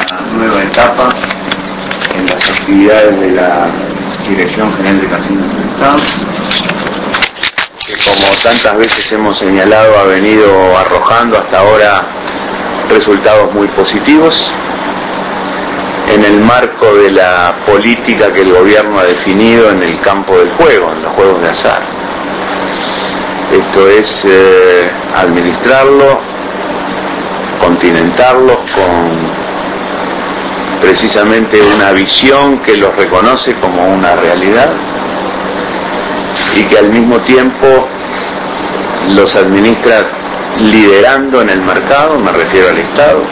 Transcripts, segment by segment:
nueva etapa en las actividades de la Dirección General de Casinos del Estado, que como tantas veces hemos señalado ha venido arrojando hasta ahora resultados muy positivos en el marco de la política que el gobierno ha definido en el campo del juego, en los juegos de azar. Esto es administrarlo, continentarlos con precisamente una visión que los reconoce como una realidad y que al mismo tiempo los administra liderando en el mercado, me refiero al Estado,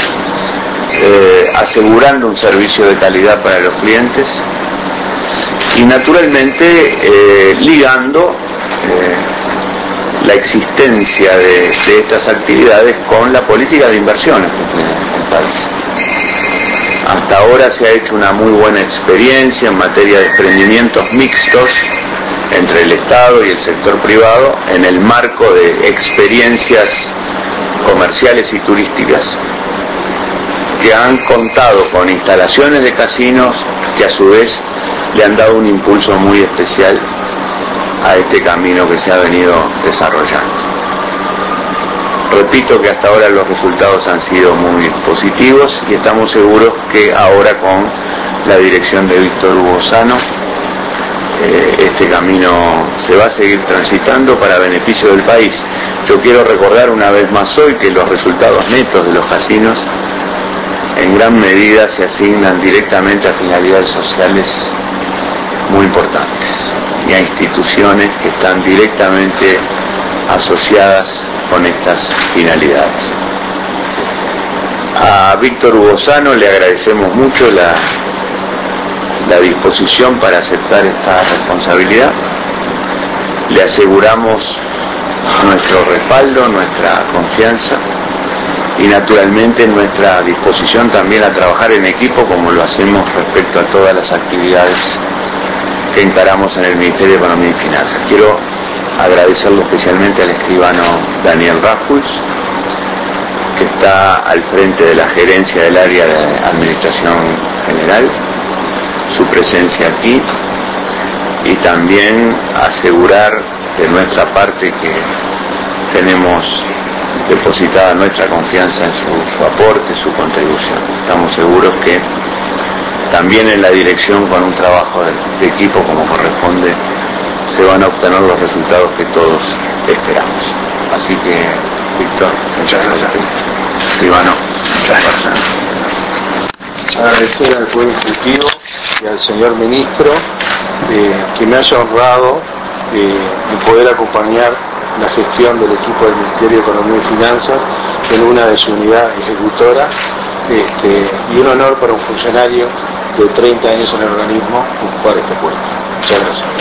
asegurando un servicio de calidad para los clientes y naturalmente ligando la existencia de estas actividades con la política de inversiones que tiene el país. Hasta ahora se ha hecho una muy buena experiencia en materia de emprendimientos mixtos entre el Estado y el sector privado en el marco de experiencias comerciales y turísticas que han contado con instalaciones de casinos que a su vez le han dado un impulso muy especial a este camino que se ha venido desarrollando. Repito que hasta ahora los resultados han sido muy positivos y estamos seguros que ahora con la dirección de Víctor Hugo Sano este camino se va a seguir transitando para beneficio del país. Yo quiero recordar una vez más hoy que los resultados netos de los casinos en gran medida se asignan directamente a finalidades sociales muy importantes y a instituciones que están directamente asociadas con estas finalidades. A Víctor Hugo Sano le agradecemos mucho la disposición para aceptar esta responsabilidad. Le aseguramos nuestro respaldo, nuestra confianza y naturalmente nuestra disposición también a trabajar en equipo como lo hacemos respecto a todas las actividades que encaramos en el Ministerio de Economía y Finanzas. Quiero agradecerlo especialmente al escribano Daniel Rafuls, que está al frente de la gerencia del área de Administración General, su presencia aquí, y también asegurar de nuestra parte que tenemos depositada nuestra confianza en su aporte, su contribución. Estamos seguros que también en la dirección, con un trabajo de equipo como corresponde, se van a obtener los resultados que todos esperamos. Así que, Víctor, muchas gracias. Ivano, muchas gracias. Agradecer al Poder Ejecutivo y al señor Ministro que me haya honrado en poder acompañar la gestión del equipo del Ministerio de Economía y Finanzas en una de su unidad ejecutora y un honor para un funcionario de 30 años en el organismo ocupar este puesto. Muchas gracias.